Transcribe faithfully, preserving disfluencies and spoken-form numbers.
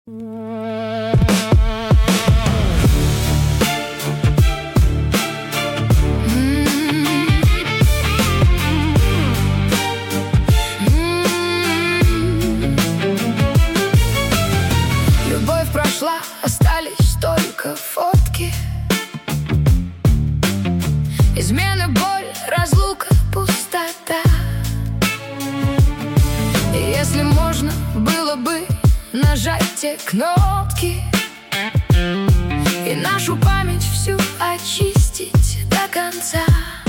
Любовь прошла, остались только фотки. Измены, боль, разлука, пустота. И если можно было бы нажать те кнопки и нашу память всю очистить до конца.